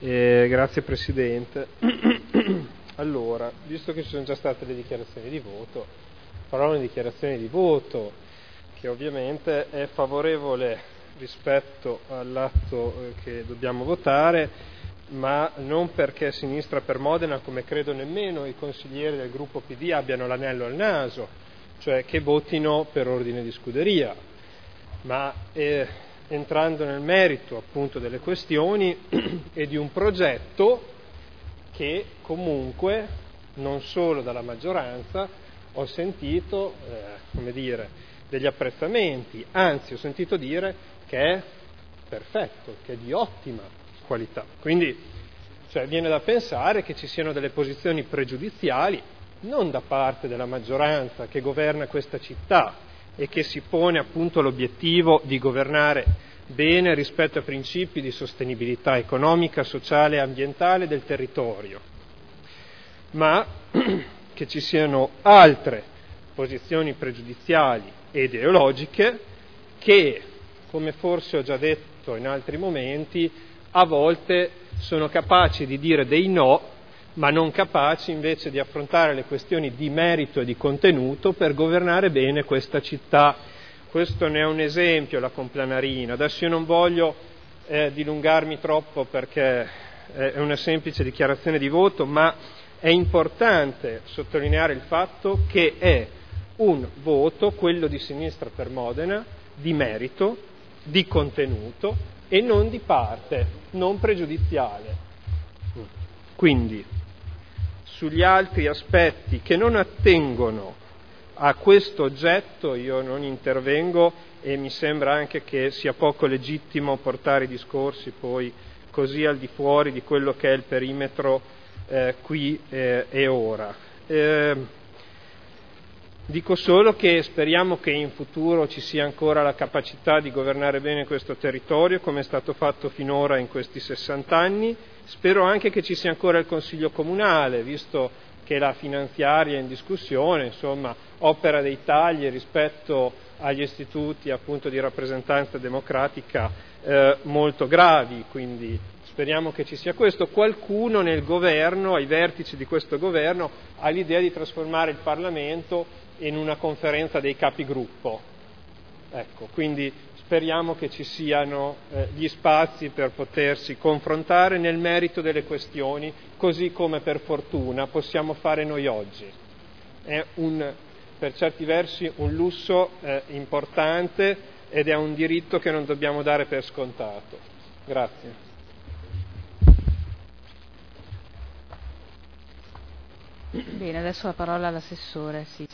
Grazie Presidente. Allora, visto che ci sono già state le dichiarazioni di voto, farò una dichiarazione di voto che ovviamente è favorevole rispetto all'atto che dobbiamo votare, ma non perché Sinistra per Modena, come credo nemmeno i consiglieri del gruppo PD abbiano l'anello al naso, cioè che votino per ordine di scuderia, ma entrando nel merito appunto delle questioni e di un progetto che comunque non solo dalla maggioranza ho sentito degli apprezzamenti, anzi ho sentito dire che è perfetto, che è di ottima qualità. Quindi viene da pensare che ci siano delle posizioni pregiudiziali non da parte della maggioranza che governa questa città e che si pone appunto l'obiettivo di governare bene rispetto a principi di sostenibilità economica, sociale e ambientale del territorio, ma che ci siano altre posizioni pregiudiziali e ideologiche che, come forse ho già detto in altri momenti, a volte sono capaci di dire dei no, ma non capaci invece di affrontare le questioni di merito e di contenuto per governare bene questa città. Questo ne è un esempio, la Complanarina. Adesso io non voglio dilungarmi troppo perché è una semplice dichiarazione di voto, ma è importante sottolineare il fatto che è un voto, quello di Sinistra per Modena, di merito, di contenuto e non di parte, non pregiudiziale. Quindi, sugli altri aspetti che non attengono a questo oggetto io non intervengo e mi sembra anche che sia poco legittimo portare i discorsi poi così al di fuori di quello che è il perimetro qui e ora. Dico solo che speriamo che in futuro ci sia ancora la capacità di governare bene questo territorio come è stato fatto finora in questi 60 anni. Spero anche che ci sia ancora il Consiglio Comunale, visto che la finanziaria è in discussione, insomma, opera dei tagli rispetto agli istituti appunto di rappresentanza democratica molto gravi, quindi speriamo che ci sia questo. Qualcuno nel governo, ai vertici di questo governo, ha l'idea di trasformare il Parlamento in una conferenza dei capigruppo. Ecco, quindi speriamo che ci siano gli spazi per potersi confrontare nel merito delle questioni, così come per fortuna possiamo fare noi oggi. È per certi versi un lusso importante ed è un diritto che non dobbiamo dare per scontato. Grazie. Bene, adesso la parola all'assessore. Sì.